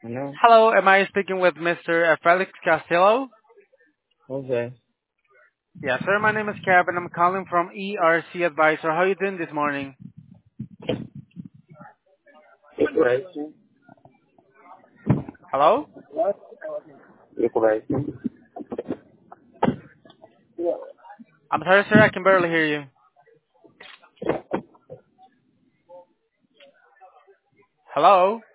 Hello? Hello, am I speaking with Mr. Felix Castillo? Okay. Yes, sir. My name is Kev, and I'm calling from ERC Advisor. How are you doing this morning? Correction. Hello? Your correction. I'm sorry, sir. I can barely hear you. Hello?